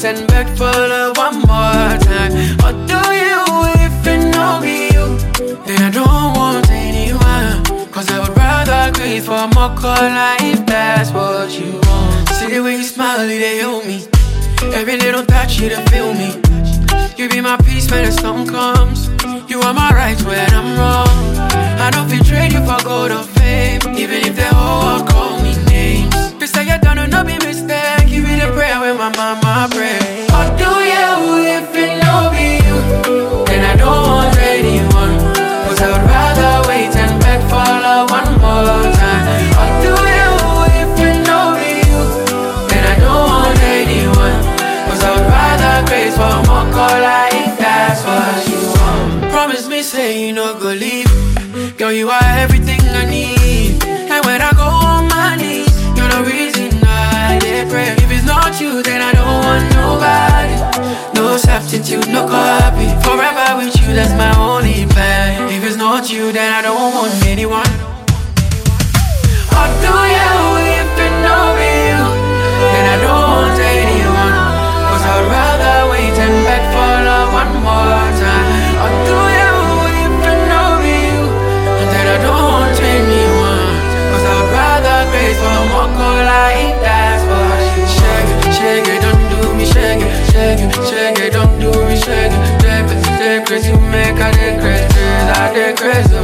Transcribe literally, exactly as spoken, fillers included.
and beg for love one more time? Or do you, if it no be you, then I don't want anyone. Cause I would rather crave for more color if that's what you want. See the way you smile, it heal me. Every little touch, you to feel me. You be my peace when the storm comes. You are my right when I'm wrong. I don't feel trade you for gold or fame, even if the whole world call me names. This say you done, no be mistake. Give me the prayer when my mama pray. Or do you, if it no be you, then I don't want anyone. Cause I would rather wait and beg for love one more time. Or do you, if it no be you, then I don't want anyone. Cause I would rather grace for more color if that's what you want. Promise me, say you no go leave. Girl, you are everything I need. And when I go on my knees, you're the reason I did pray. If it's not you, then I don't want nobody. No substitute, no copy. Forever with you, that's my only plan. If it's not you, then I don't want anyone. Or do you, if it no be you, then I don't want anyone. Cause I'd rather wait and beg for love one more time. Or do you, if it no be you, then I don't want anyone. Cause I'd rather grace for more call like that's what you shake it, shake it, don't do me, shake it, shake it, shake it, don't do me, shake it. Take it, take it, you make a decrease, I decrease.